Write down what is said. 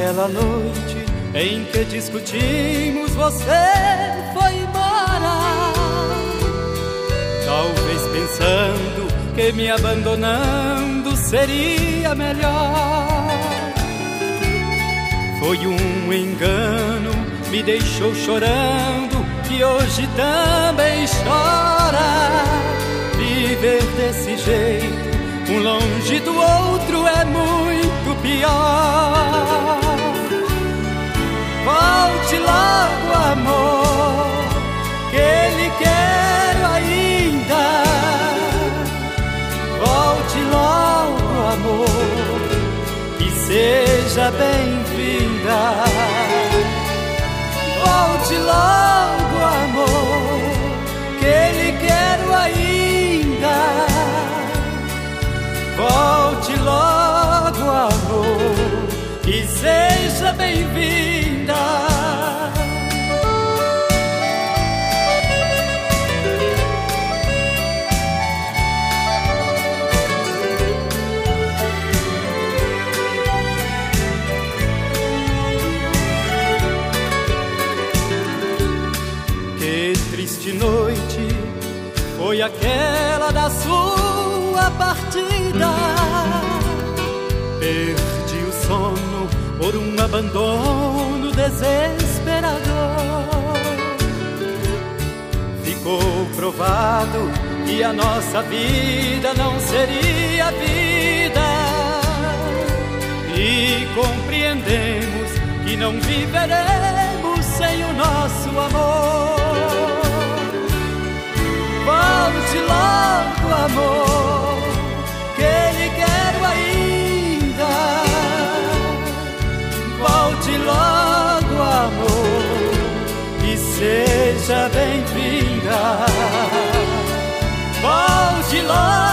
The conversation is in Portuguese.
Naquela noite em que discutimos, você foi embora, talvez pensando que me abandonando seria melhor. Foi um engano, me deixou chorando e hoje também chora. Viver desse jeito, um longe do outro, é muito pior. Volte logo, amor, que lhe quero ainda. Volte logo, amor, e seja bem-vinda. Volte logo, amor, que lhe quero ainda. Volte logo, amor, e seja bem-vinda. Que triste noite foi aquela da sua partida. Perdi o sono por um abandono desesperador. Ficou provado que a nossa vida não seria vida, e compreendemos que não viveremos sem o nosso amor. Volte logo, amor, que lhe quero ainda. Volte logo, amor, e seja bem-vinda. Volte logo.